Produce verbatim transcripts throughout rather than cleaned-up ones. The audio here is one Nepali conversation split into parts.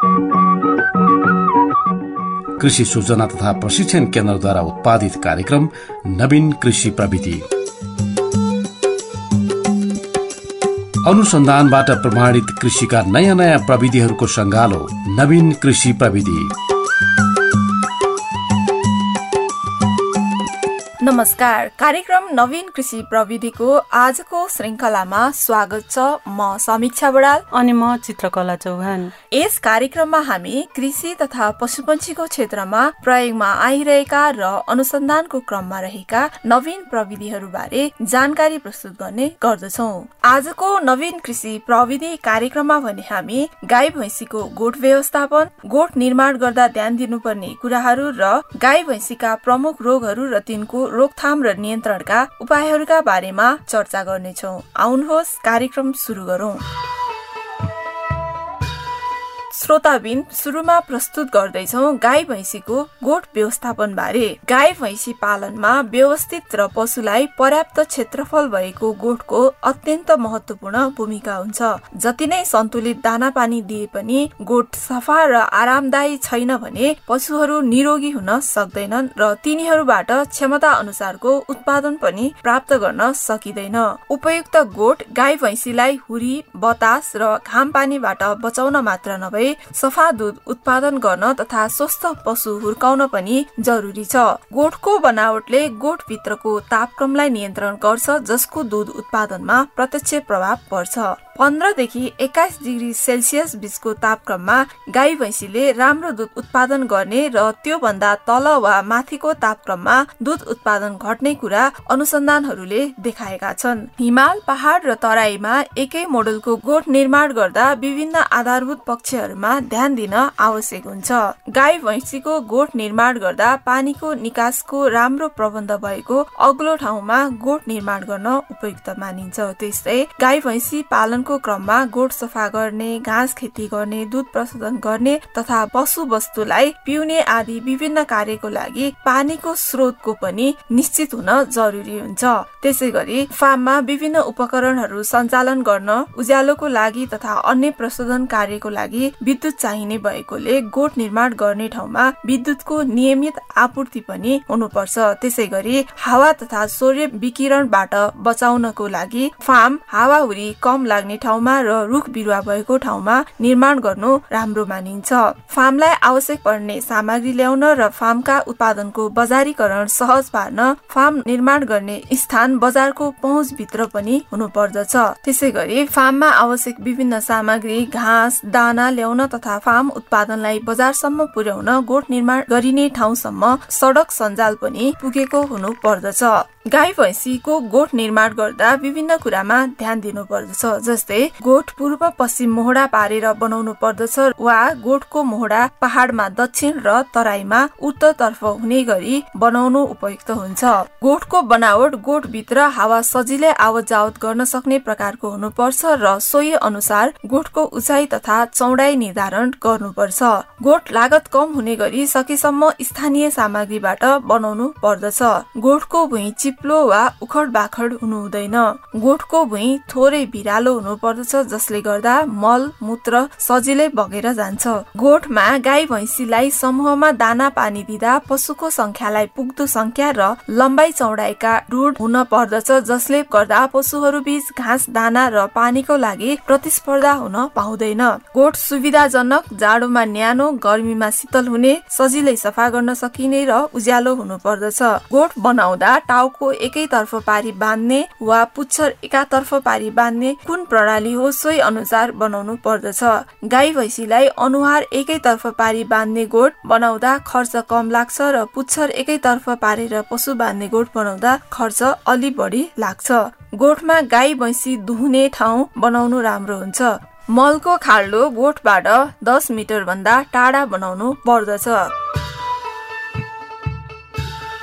कृषि सूचना तथा प्रशिक्षण केन्द्रद्वारा उत्पादित कार्यक्रम नवीन कृषि प्रविधि अनुसन्धानबाट प्रमाणित कृषिका नयाँ नयाँ प्रविधिहरूको संगालो नवीन कृषि प्रविधि। नमस्कार, कार्यक्रम नवीन कृषि प्रविधिको आजको श्रृंखलामा स्वागत छ। म समीक्षा बडाल अनि म चित्रकला चौहान। यस कार्यक्रममा हामी कृषि तथा पशुपन्छीको क्षेत्रमा प्रयोगमा आइरहेका र अनुसन्धानको क्रममा रहेका नवीन प्रविधिहरू बारे जानकारी प्रस्तुत गर्ने गर्दछौं। आजको नवीन कृषि प्रविधि कार्यक्रममा भने हामी गाई भैँसीको गोठ व्यवस्थापन, गोठ निर्माण गर्दा ध्यान दिनुपर्ने कुराहरू र गाई भैँसीका प्रमुख रोगहरू र तिनको रोकथाम र नियन्त्रणका उपायहरूका बारेमा चर्चा गर्नेछौँ। आउनुहोस् कार्यक्रम सुरु गरौं। श्रोताबिन, सुरुमा प्रस्तुत गर्दैछौ गाई भैँसीको गोठ व्यवस्थापन बारे। गाई भैँसी पालनमा व्यवस्थित र पशुलाई पर्याप्त क्षेत्रफल भएको गोठको अत्यन्त महत्वपूर्ण भूमिका हुन्छ। जति नै सन्तुलित दाना पानी दिए पनि गोठ सफा र आरामदायी छैन भने पशुहरू निरोगी हुन सक्दैनन् र तिनीहरूबाट क्षमता अनुसारको उत्पादन पनि प्राप्त गर्न सकिँदैन। उपयुक्त गोठ गाई भैँसीलाई हुरी, बतास र घाम पानीबाट बचाउन मात्र नभए सफा दूध उत्पादन गर्न तथा स्वस्थ पशु हुर्काउन पनि जरुरी छ। गोठको बनावटले गोठ भित्रको तापक्रमलाई नियन्त्रण गर्छ, जसको दूध उत्पादनमा प्रत्यक्ष प्रभाव पर्छ। पन्ध्रदेखि एक्काइस डिग्री सेल्सियस बीचको तापक्रममा गाई भैँसीले राम्रो दूध उत्पादन गर्ने र त्यो भन्दा तल वा माथिको तापक्रममा दूध उत्पादन घट्ने कुरा अनुसन्धानहरूले देखाएका छन्। हिमाल, पहाड र तराईमा एकै मोडलको गोठ निर्माण गर्दा विभिन्न आधारभूत पक्षहरूमा ध्यान दिन आवश्यक हुन्छ। गाई भैँसीको गोठ निर्माण गर्दा पानीको निकासको राम्रो प्रबन्ध भएको अग्लो ठाउँमा गोठ निर्माण गर्न उपयुक्त मानिन्छ। त्यस्तै गाई भैँसी पालनको क्रममा गोठ सफा गर्ने, घाँस खेती गर्ने, दूध प्रशोधन गर्ने तथा पशु वस्तुलाई पिउने आदि विभिन्न कार्यको लागि पानीको स्रोतको पनि निश्चित हुन जरुरी हुन्छ। त्यसै गरी फार्ममा विभिन्न उपकरणहरू सञ्चालन गर्न, उज्यालोको लागि तथा अन्य प्रशोधन कार्यको लागि विद्युत चाहिने भएकोले गोठ निर्माण गर्ने ठाउँमा विद्युतको नियमित आपूर्ति पनि हुनुपर्छ। त्यसै गरी हावा तथा सूर्य विकिरणबाट बचाउनको लागि फार्म हावाहुरी कम लाग्ने ठाउँमा र रुख बिरुवा भएको ठाउँमा निर्माण गर्नु राम्रो मानिन्छ। फार्मलाई आवश्यक पर्ने सामग्री ल्याउन र फार्मका उत्पादनको बजारीकरण सहज पार्न फार्म निर्माण गर्ने स्थान बजारको पहुँच भित्र पनि हुनु पर्दछ। त्यसै गरी फार्ममा आवश्यक विभिन्न सामग्री, घाँस, दाना ल्याउन तथा फार्म उत्पादनलाई बजारसम्म पुर्याउन गोठ निर्माण गरिने ठाउँसम्म सडक सञ्जाल पनि पुगेको हुनु पर्दछ। गाई भैँसीको गोठ निर्माण गर्दा विभिन्न कुरामा ध्यान दिनु पर्दछ। जस्तै गोठ पूर्व पश्चिम मोहडा पारेर बनाउनु पर्दछ वा गोठको मोहडा पहाडमा दक्षिण र तराईमा उत्तर तर्फ हुने गरी बनाउनु उपयुक्त हुन्छ। गोठको बनावट गोठ भित्र हावा सजिलै आवत जावत गर्न सक्ने प्रकारको हुनुपर्छ र सोही अनुसार गोठको उचाइ तथा चौडाइ निर्धारण गर्नुपर्छ। गोठ लागत कम हुने गरी सकेसम्म स्थानीय सामग्रीबाट बनाउनु पर्दछ। गोठको भुइँ चिप्लो वा उखड बाखड हुनु हुँदैन। गोठको भुइँ थोरै भिरालो हुनु पर्दछ, जसले गर्दा मल मूत्र सजिलै बगेर जान्छ। गोठमा गाई भैँसीलाई समूहमा दाना पानी दिँदा पशुको संख्यालाई पुग्दो संख्या र लम्बाइ चौडाइका रूढ हुन पर्दछ, जसले गर्दा पशुहरू बीच घाँस, दाना र पानीको लागि प्रतिस्पर्धा हुन पाउँदैन। गोठ सुविधाजनक, जाडोमा न्यानो, गर्मीमा शीतल हुने, सजिलै सफा गर्न सकिने र उज्यालो हुनु पर्दछ। गोठ बनाउँदा टाउको एकैतर्फ पारी बाँध्ने वा पुच्छर एकातर्फ पारी बाँध्ने कुन प्रणाली हो सोही अनुसार बनाउनु पर्दछ। गाई भैँसीलाई अनुहार एकैतर्फ पारी बाँध्ने गोठ बनाउँदा खर्च कम लाग्छ र पुच्छर एकैतर्फ पारेर पशु बाँध्ने गोठ बनाउँदा खर्च अलि बढी लाग्छ। गोठमा गाई भैँसी दुहुने ठाउँ बनाउनु राम्रो हुन्छ। मलको खाल्डो गोठबाट दस मिटर भन्दा टाढा बनाउनु पर्दछ।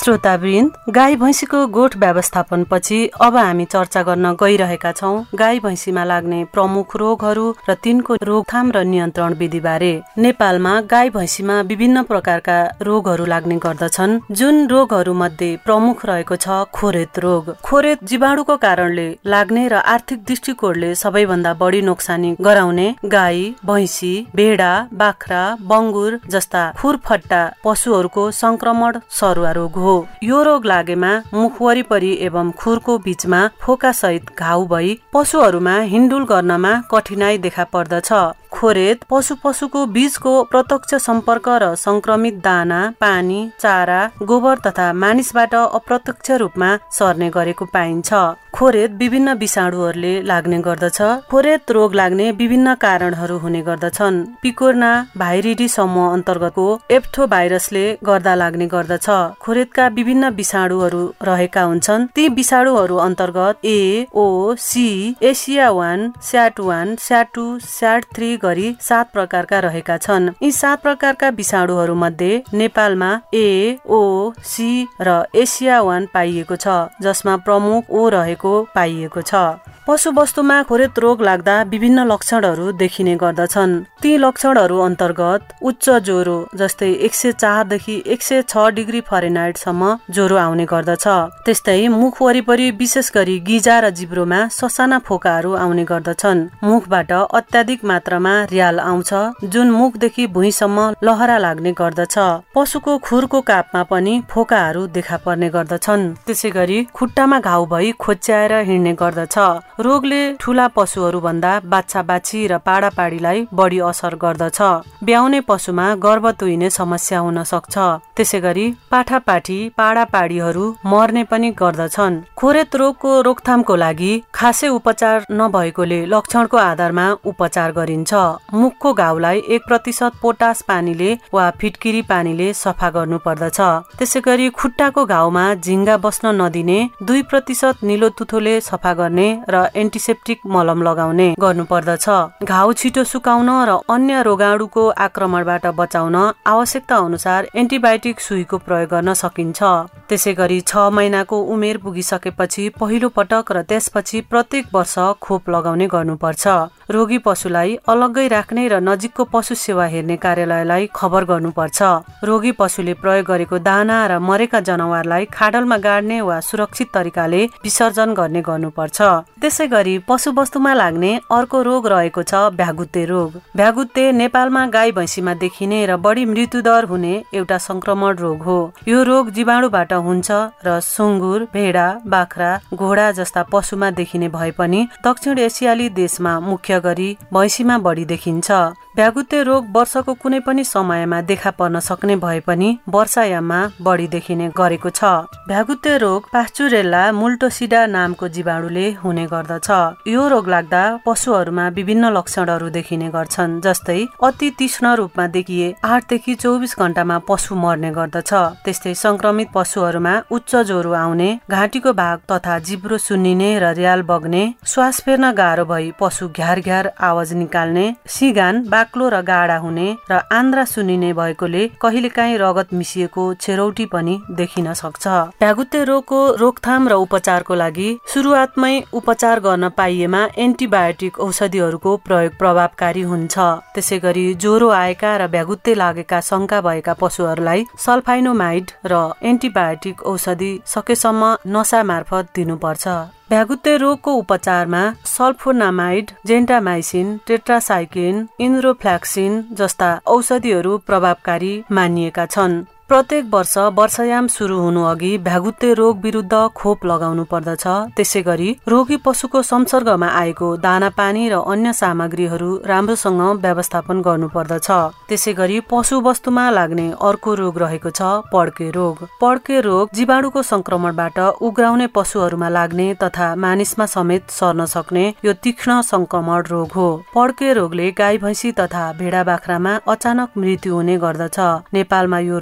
श्रोतावृन्द, गाई भैँसीको गोठ व्यवस्थापनपछि अब हामी चर्चा गर्न गइरहेका छौं गाई भैँसीमा लाग्ने प्रमुख रोगहरू र तिनको रोकथाम र नियन्त्रण विधि बारे। नेपालमा गाई भैँसीमा विभिन्न प्रकारका रोगहरू लाग्ने गर्दछन्, जुन रोगहरू मध्ये प्रमुख रहेको छ खोरेत रोग। खोरेत जीवाणुको कारणले लाग्ने र आर्थिक दृष्टिकोणले सबैभन्दा बढी नोक्सानी गराउने गाई, भैँसी, भेडा, बाख्रा, बङ्गुर जस्ता खुरफट्टा पशुहरूको संक्रमण सरुवा रोग हो। यो रोग लागेमा मुख वरिपरि एवं खुरको बीचमा फोका सहित घाउ भई पशुहरूमा हिँडुल गर्नमा कठिनाई देखा पर्दछ। खोरेत पशु पशुको बीचको प्रत्यक्ष सम्पर्क र संक्रमित दाना, पानी, चारा, गोबर तथा मानिसबाट अप्रत्यक्ष रूपमा सर्ने गरेको पाइन्छ। खोरेत विभिन्न विषाणुहरूले लाग्ने गर्दछ। खोरेत रोग लाग्ने विभिन्न कारणहरू हुने गर्दछन्। पिकोर्ना भाइरिडी समूह अन्तर्गतको एप्थो भाइरसले गर्दा लाग्ने गर्दछ। खोरेतका विभिन्न विषाणुहरू रहेका हुन्छन्। ती विषाणुहरू अन्तर्गत A, O, C, Asia one, SAT one, SAT two, SAT three गरी सात प्रकारका रहेका छन्। यी सात प्रकारका विषाणुहरू मध्ये नेपालमा ए, ओ, सी र एसिया वान पाइएको छ, जसमा प्रमुख ओ रहेको पाइएको छ। पशु वस्तुमा खोरेत रोग लाग्दा विभिन्न लक्षणहरू देखिने गर्दछन्। ती लक्षणहरू अन्तर्गत उच्च ज्वरो, जस्तै एक सय चारदेखि एक सय छ डिग्री फरेनहाइटसम्म ज्वरो आउने गर्दछ। त्यस्तै मुख वरिपरि विशेष गरी गिजा र जिब्रोमा ससाना फोकाहरू आउने गर्दछन्। मुखबाट अत्याधिक मात्रामा रियाल आउँछ, जुन मुखदेखि भुइँसम्म लहरा लाग्ने गर्दछ। पशुको खुरको कापमा पनि फोकाहरू देखा पर्ने गर्दछन्। त्यसै गरी खुट्टामा घाउ भई खोच्याएर हिँड्ने गर्दछ। रोगले ठूला पशुहरू भन्दा बाछा बाछी र पाडा पाडीलाई बढी असर गर्दछ। ब्याउने पशुमा गर्भ तुइने समस्या हुन सक्छ। त्यसै गरी पाठापाठी पाडा पाडीहरू मर्ने पनि गर्दछन्। खोरेत रोगको रोकथामको लागि खासै उपचार नभएकोले लक्षणको आधारमा उपचार गरिन्छ। मुखको घाउलाई एक प्रतिशत पोटास पानीले वा फिटकिरी पानीले सफा गर्नु पर्दछ। त्यसै गरी खुट्टाको घाउमा झिङ्गा बस्न नदिने दुई प्रतिशत निलो तुथोले सफा गर्ने र एन्टिसेप्टिक मलम लगाउने गर्नु पर्दछ। घाउ छिटो सुकाउन र अन्य रोगाणुको आक्रमणबाट बचाउन आवश्यकता अनुसार एन्टिबायोटिक सुईको प्रयोग गर्न सकिन्छ। त्यसै गरी छ महिनाको उमेर पुगिसकेपछि पहिलो पटक र त्यसपछि प्रत्येक वर्ष खोप लगाउने गर्नुपर्छ। रोगी पशुलाई अलग्गै राख्ने र नजिकको पशु सेवा हेर्ने कार्यालयलाई खबर गर्नुपर्छ। रोगी पशुले प्रयोग गरेको दाना र मरेका जनावरलाई खाडलमा गाड्ने वा सुरक्षित तरिकाले विसर्जन गर्ने गर्नुपर्छ। त्यसै गरी पशु वस्तुमा लाग्ने अर्को रोग रहेको छ भ्यागुते रोग। भ्यागुते नेपालमा गाई भैँसीमा देखिने र बढी मृत्युदर हुने एउटा संक्रमण रोग हो। यो रोग जीवाणुबाट हुन्छ र सुँगुर, भेडा, बाख्रा, घोडा जस्ता पशुमा देखिने भए पनि दक्षिण एसियाली देशमा मुख्य गरी भैँसीमा बढी देखिन्छ। भ्यागुते रोग वर्षको कुनै पनि समयमा देखा पर्न सक्ने भए पनि वर्षायाममा बढी देखिने गरेको छ। भ्यागुते रोग पास्चुरेल्ला मुल्टोसिडा नामको जीवाणुले हुने गर्दछ। यो रोग लाग्दा पशुहरूमा विभिन्न लक्षणहरू देखिने गर्छन्, जस्तै अति तीक्ष्ण रूपमा देखिए आठदेखि चौबिस घण्टामा पशु मर्ने गर्दछ। त्यस्तै संक्रमित पशुहरूमा उच्च ज्वरो आउने, घाँटीको भाग तथा जिब्रो सुन्निने र रियाल बग्ने, श्वास फेर्न गाह्रो भई पशु घ्यार घ्यार आवाज निकाल्ने, सिगान बाक्लो र गाडा हुने र आन्द्रा सुनिने भएकोले कहिलेकाहीँ रगत मिसिएको छेरौटी पनि देखिन सक्छ। भ्यागुते रोगको रोकथाम र उपचारको लागि सुरुवातमै उपचार गर्न पाइएमा एन्टिबायोटिक औषधिहरूको प्रयोग प्रभावकारी हुन्छ। त्यसै गरी ज्वरो आएका र भ्यागुते लागेका शंका भएका पशुहरूलाई सल्फाइनोमाइड र एन्टिबायोटिक औषधि सकेसम्म नसा मार्फत दिनुपर्छ। भ्यागुते रोगको उपचारमा सल्फोनामाइड, जेन्टामाइसिन, टेट्रासाइक्लिन, इन्द्रोफ्ल्याक्सिन जस्ता औषधिहरू प्रभावकारी मानिएका छन्। प्रत्येक वर्ष वर्षायाम सुरु हुनु अघि भ्यागुते रोग विरुद्ध खोप लगाउनु पर्दछ। त्यसै गरी रोगी पशुको संसर्गमा आएको दाना पानी र अन्य सामग्रीहरू राम्रोसँग व्यवस्थापन गर्नु पर्दछ। त्यसै गरी पशु वस्तुमा लाग्ने अर्को रोग रहेको छ पड्के रोग। पड्के रोग जीवाणुको संक्रमणबाट उग्राउने पशुहरूमा लाग्ने तथा मानिसमा समेत सर्न सक्ने यो तीक्ष्ण संक्रमण रोग हो। पड्के रोगले गाई भैँसी तथा भेडा बाख्रामा अचानक मृत्यु हुने गर्दछ। नेपालमा यो रोग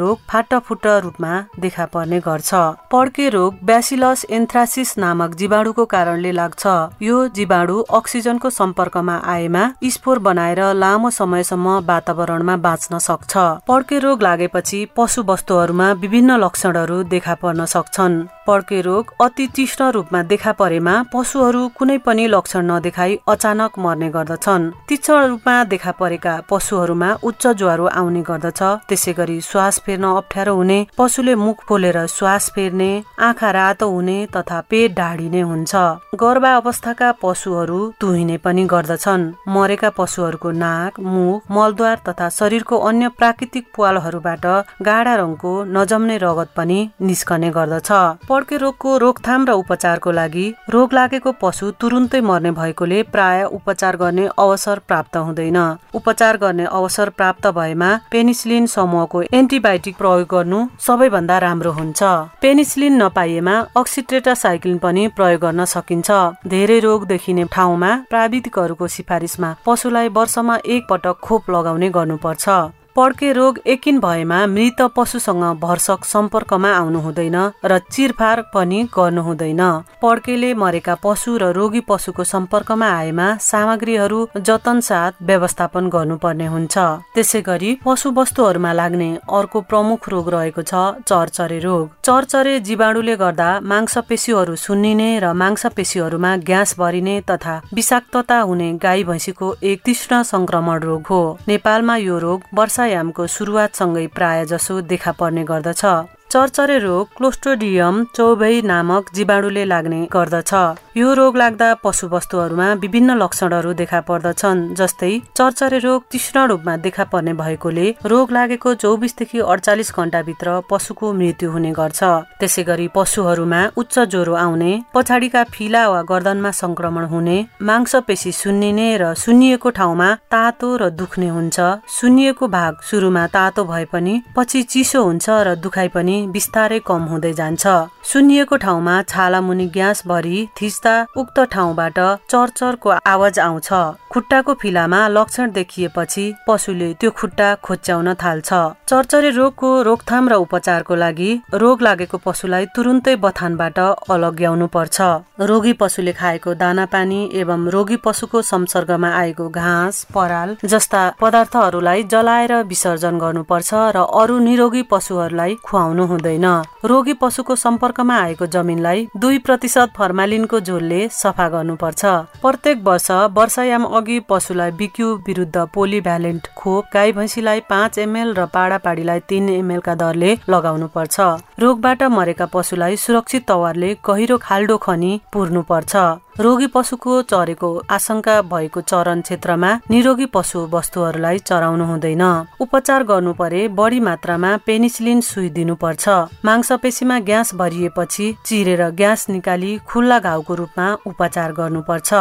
फाटाफुट रूपमा देखा पर्ने गर्छ। पड्के रोग ब्यासिलस एन्थ्रासिस नामक जीवाणुको कारणले लाग्छ। यो जीवाणु अक्सिजनको सम्पर्कमा आएमा स्पोर बनाएर लामो समयसम्म वातावरणमा बाँच्न सक्छ। पड्के रोग लागेपछि पशु वस्तुहरूमा विभिन्न लक्षणहरू देखा पर्न सक्छन्। पड्के रोग अति तीक्ष्ण रूपमा देखा परेमा पशुहरू कुनै पनि लक्षण नदेखाई अचानक मर्ने गर्दछन्। तीक्ष्ण रूपमा देखा परेका पशुहरूमा उच्च ज्वरो आउने गर्दछ। त्यसै गरी श्वास फेर्न अप्ठ्यारो हुने, पशुले मुख खोलेर श्वास फेर्ने, आँखा रातो हुने तथा पेट ढाडिने हुन्छ। गर्भावस्थाका पशुहरू तुहिने पनि गर्दछन्। मरेका पशुहरूको नाक, मुख, मलद्वार तथा शरीरको अन्य प्राकृतिक प्वालहरूबाट गाढा रङको नजम्ने रगत पनि निस्कने गर्दछ। पड्के रोगको रोकथाम र उपचारको लागि रोग लागेको पशु तुरुन्तै मर्ने भएकोले प्राय उपचार गर्ने अवसर प्राप्त हुँदैन। उपचार गर्ने अवसर प्राप्त भएमा पेनिसिलिन समूहको एन्टिबायोटिक प्रयोग गर्नु सबैभन्दा राम्रो हुन्छ। पेनिसिलिन नपाइएमा अक्सिटेट्रासाइक्लिन पनि प्रयोग गर्न सकिन्छ। धेरै रोग देखिने ठाउँमा प्राविधिकहरूको सिफारिसमा पशुलाई वर्षमा एक पटक खोप लगाउने गर्नुपर्छ। पड्के रोग एकिन भएमा मृत पशुसँग भरसक सम्पर्कमा आउनु हुँदैन र चिरफार पनि गर्नु हुँदैन। पड्केले मरेका पशु र रोगी पशुको सम्पर्कमा आएमा सामग्रीहरू जतन साथ व्यवस्थापन गर्नुपर्ने हुन्छ। त्यसै गरी पशु वस्तुहरूमा लाग्ने अर्को प्रमुख रोग रहेको छ चरचरे रोग। चरचरे जीवाणुले गर्दा मांसपेशीहरू सुन्निने र मांसपेशीहरूमा ग्यास भरिने तथा विषाक्तता हुने गाई भैँसीको एक तीक्ष्ण संक्रमण रोग हो। नेपालमा यो रोग वर्षा यामको सुरुवातसँगै प्राय जसो देखा पर्ने गर्दछ। चरचरे रोग क्लोस्ट्रिडियम चौबई नामक जीवाणुले लाग्ने गर्दछ। यो रोग लाग्दा पशु वस्तुहरूमा विभिन्न लक्षणहरू देखा पर्दछन्। जस्तै चरचरे रोग तीक्ष्ण रूपमा देखा पर्ने भएकोले रोग लागेको चौबिसदेखि अडचालिस घण्टाभित्र पशुको मृत्यु हुने गर्छ। त्यसै गरी पशुहरूमा उच्च ज्वरो आउने, पछाडिका फिला वा गर्दनमा संक्रमण हुने, मांसपेशी सुन्निने र सुन्निएको ठाउँमा तातो र दुख्ने हुन्छ। सुन्निएको भाग सुरुमा तातो भए पनि पछि चिसो हुन्छ र दुखाइ पनि बिस्तारै कम हुँदै जान्छ। सुन्निएको ठाउँमा छाला मुनि ग्यास भरी थिच्दा उक्त ठाउँबाट चरचरको आवाज आउँछ। खुट्टाको फिलामा लक्षण देखिएपछि पशुले त्यो खुट्टा खोच्याउन थाल्छ। चरचरे रोगको रोकथाम र उपचारको लागि रोग लागेको पशुलाई तुरुन्तै बथानबाट अलग्याउनु पर्छ। रोगी पशुले खाएको दाना पानी एवं रोगी पशुको संसर्गमा आएको घाँस, पराल जस्ता पदार्थहरूलाई जलाएर विसर्जन गर्नुपर्छ र अरू निरोगी पशुहरूलाई खुवाउनु हुँदैन। रोगी पशुको सम्पर्कमा आएको जमिनलाई दुई प्रतिशत फर्मालिनको झोलले सफा गर्नुपर्छ। प्रत्येक वर्ष वर्षायाम अघि पशुलाई बिक्यू विरुद्ध पोलिभ्यालेन्ट खोप गाई भैँसीलाई पाँच एमएल र पाडा पाडीलाई तीन एमएल का दरले लगाउनु पर्छ। रोगबाट मरेका पशुलाई सुरक्षित तवरले गहिरो खाल्डो खनी पुर्नु पर्छ। रोगी पशुको चरेको आशंका भएको चरण क्षेत्रमा निरोगी पशु वस्तुहरूलाई चराउनु हुँदैन। उपचार गर्नु परे बढी मात्रामा पेनिसिलिन सुई दिनुपर्छ। मांसपेशीमा ग्यास भरिएपछि चिरेर ग्यास निकाली खुल्ला घाउको रूपमा उपचार गर्नुपर्छ।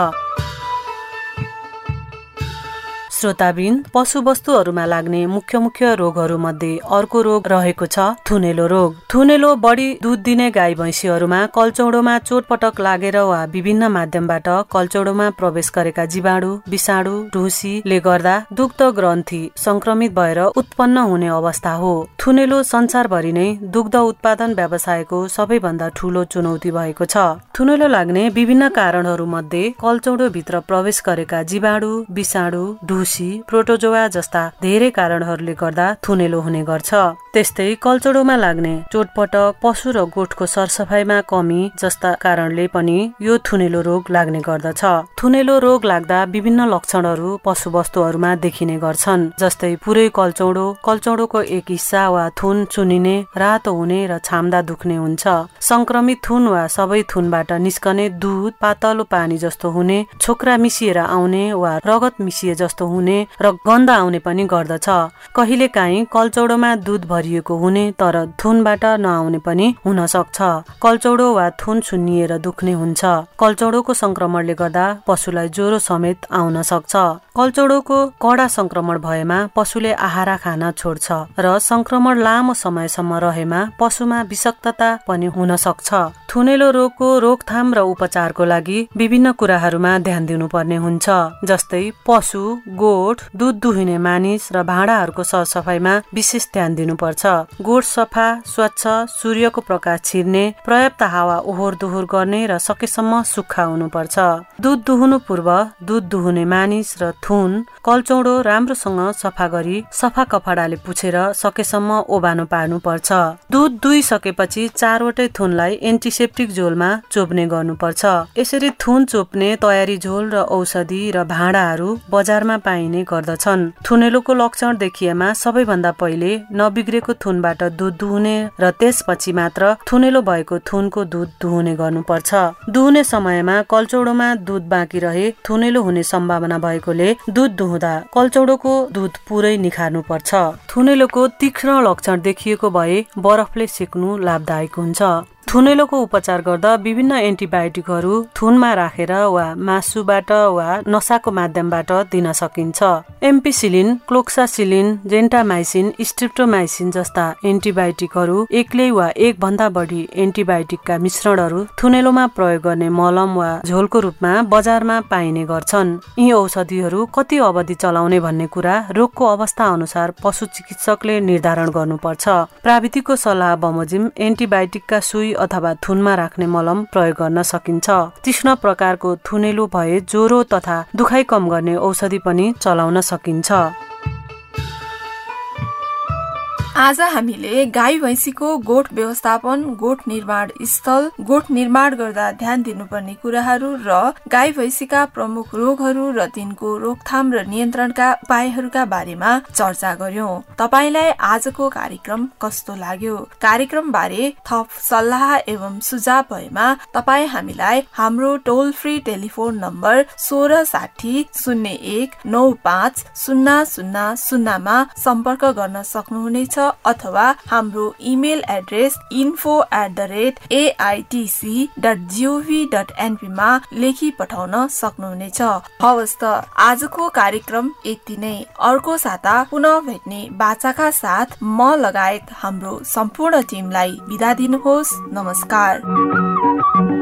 श्रोताबिन, पशु वस्तुहरूमा लाग्ने मुख्य मुख्य रोगहरू मध्ये अर्को रोग रहेको छ थुनेलो रोग। थुनेलो बढी दूध दिने गाई भैँसीहरूमा कल्चौडोमा चोटपटक लागेर वा विभिन्न माध्यमबाट कल्चौडोमा प्रवेश गरेका जीवाणु, विषाणु, ढुसीले गर्दा दुग्ध ग्रन्थि संक्रमित भएर उत्पन्न हुने अवस्था हो। थुनेलो संसारभरि नै दुग्ध उत्पादन व्यवसायको सबैभन्दा ठूलो चुनौती भएको छ। थुनेलो लाग्ने विभिन्न कारणहरू मध्ये कल्चौडो भित्र प्रवेश गरेका जीवाणु, विषाणु, ढुसी, प्रोटोजोआ जस्ता धेरै कारणहरूले गर्दा थुनेलो हुने गर्छ। त्यस्तै कल्चौडोमा लाग्ने चोटपटक, पशु र गोठको सरसफाइमा कमी जस्ता कारणले पनि यो थुनेलो रोग लाग्ने गर्दछ। थुनेलो रोग लाग्दा विभिन्न लक्षणहरू पशु वस्तुहरूमा देखिने गर्छन्। जस्तै पुरै कल्चौडो, कल्चौडोको एक हिस्सा वा थुन चुनिने, रातो हुने र छाम्दा दुख्ने हुन्छ। संक्रमित थुन वा सबै थुनबाट निस्कने दुध पातलो पानी जस्तो हुने, छोक्रा मिसिएर आउने वा रगत मिसिए जस्तो हुने र गन्ध आउने पनि गर्दछ। कहिलेकाहीँ कल्चौडोमा दुध भरिएको हुने तर थुनबाट नआउने पनि हुन सक्छ। कल्चौडो वा थुन सुन्निएर दुख्ने हुन्छ। कल्चौडोको संक्रमणले गर्दा पशुलाई ज्वरो समेत आउन सक्छ। कल्चौडोको कडा संक्रमण भएमा पशुले आहारा खान छोड्छ र संक्रमण लामो समयसम्म रहेमा पशुमा विषाक्तता पनि हुन सक्छ। थुनेलो रोगको रोकथाम र उपचारको लागि विभिन्न कुराहरूमा ध्यान दिनुपर्ने हुन्छ, जस्तै पशु, गोठ, दूध दुहिने मानिस र भाँडाहरूको सरसफाइमा विशेष ध्यान दिनुपर्छ। गोठ सफा, स्वच्छ, सूर्यको प्रकाश छिर्ने, पर्याप्त हावा ओहोर दोहोर गर्ने र सकेसम्म सुक्खा हुनुपर्छ। दूध दुहुनु पूर्व दूध दुहुने मानिस र थुन, कल्चौडो राम्रोसँग सफा गरी सफा कपडाले पुछेर सकेसम्म ओबानो पार्नुपर्छ। दूध दुइसकेपछि चारवटै थुनलाई एन्टिसेप्टिक झोलमा चोप्ने गर्नुपर्छ। यसरी थुन चोप्ने तयारी झोल र औषधि र भाँडाहरू बजारमा पाइने गर्दछन्। थुनेलोको लक्षण देखिएमा सबैभन्दा पहिले नबिग्रेको थुनबाट दूध दुहुने र त्यसपछि मात्र थुनेलो भएको थुनको दूध दुहुने गर्नुपर्छ। दुहुने समयमा कल्चौडोमा दूध बाँकी रहे थुनेलो हुने सम्भावना भएकोले दूध दुहुँदा कल्चौडोको दूध पुरै निखार्नुपर्छ। थुनेलोको तीक्ष्ण लक्षण देखिएको भए बरफले सेक्नु लाभदायक हुन्छ। थुनेलोको उपचार गर्दा विभिन्न एन्टिबायोटिकहरू थुनमा राखेर वा मासुबाट वा नसाको माध्यमबाट दिन सकिन्छ। एम्पिसिलिन, क्लोक्सासिलिन, जेन्टामाइसिन, स्ट्रिप्टोमाइसिन जस्ता एन्टिबायोटिकहरू एक्लै वा एक भन्दा बढी एन्टिबायोटिकका मिश्रणहरू थुनेलोमा प्रयोग गर्ने मलम वा झोलको रूपमा बजारमा पाइने गर्छन्। यी औषधिहरू कति अवधि चलाउने भन्ने कुरा रोगको अवस्था अनुसार पशु चिकित्सकले निर्धारण गर्नुपर्छ। प्राविधिकको सल्लाह बमोजिम एन्टिबायोटिकका सुई अथवा थुनमा राख्ने मलम प्रयोग गर्न सकिन्छ। तीक्ष्ण प्रकारको थुनेलो भए ज्वरो तथा दुखाइ कम गर्ने औषधि पनि चलाउन सकिन्छ। आज हामीले गाई भैँसीको गोठ व्यवस्थापन, गोठ निर्माण स्थल, गोठ निर्माण गर्दा ध्यान दिनुपर्ने कुराहरू र गाई भैँसीका प्रमुख रोगहरू र तिनको रोकथाम र नियन्त्रणका उपायहरूका बारेमा चर्चा गर्यौं। तपाईलाई आजको कार्यक्रम कस्तो लाग्यो? कार्यक्रम बारे थप सल्लाह एवं सुझाव भएमा तपाई हामीलाई हाम्रो टोल फ्री टेलिफोन नम्बर सोह्र साठी शून्य एक नौ पाँच शून्य शून्य शून्यमा सम्पर्क गर्न सक्नुहुनेछ अथवा हाम्रो email address info at the rate AITC dot gov dot NP मा लेखी पठाउन सक्नुहुनेछ। हवस् त आजको कार्यक्रम यति नै। अर्को साता पुनः भेट्ने बाचाका साथ म लगायत हाम्रो सम्पूर्ण टिमलाई बिदा दिनुहोस्। नमस्कार।